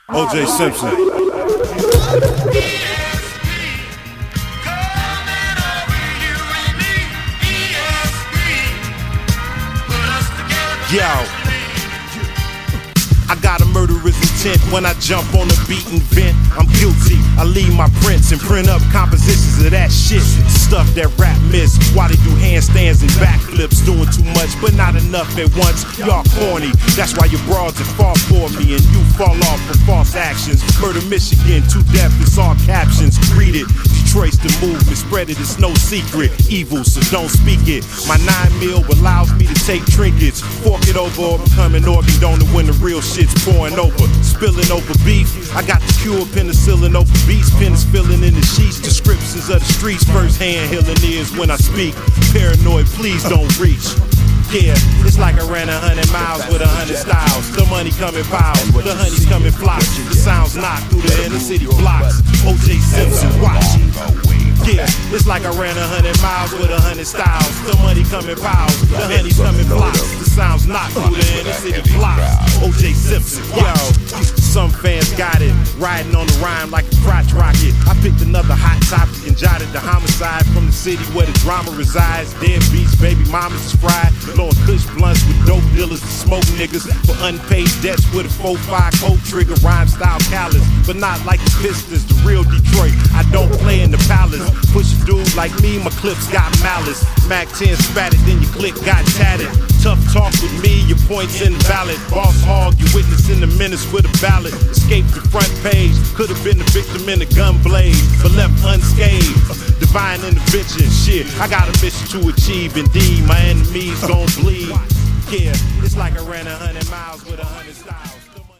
O.J. Simpson. Yo, I got a murderous intent when I jump on the beat and vent. I'm guilty, I leave my prints and print up compositions of that shit. Stuff that rap miss while they do handstands and backflips. Doing too much but not enough at once. Y'all corny, that's why your broads have fought for me and you fall off for false actions. Murder Michigan, to death, it's all captions. Read it, Detroit's the movement, spread it, it's no secret. Evil, so don't speak it. My 9 mil allows me to take trinkets. Fork it over or become an organ donor when the real shit's pouring over. Spilling over beef, I got the cure, penicillin over beats. Pen is filling in the sheets, descriptions of the streets. First hand healing ears when I speak. Paranoid, please don't reach. Yeah, it's like I ran 100 miles with 100 styles. The money coming piles, the honey's coming flocks. The sounds knock through the inner city blocks. O.J. Simpson, watch it. Yeah, it's like I ran 100 miles with 100 styles. The money coming piles, the honey's coming flocks. The sounds knock through the inner city blocks. O.J. Simpson, yo. Some fans got it, riding on the rhyme like a crotch rocket. I picked another hot topic and jotted the homicide from the city where the drama resides. Dead beats, baby mamas is fried. Blowing kush blunts with dope dealers and smoke niggas for unpaid debts with a 4-5 cold trigger, rhyme style callous. But not like the Pistons, the real Detroit. I don't play in the palace. Push a dude like me, my clips got malice. Mac 10 spat it, then your clip got tatted. Tough talk with me, your point's invalid. Boss hog, you witnessing the menace with a ballot. Escaped the front page, could have been the victim in a gun blade, but left unscathed. Divine intervention, shit, I got a mission to achieve. Indeed, my enemies gon' bleed. Yeah, it's like I ran 100 miles with 100 stops.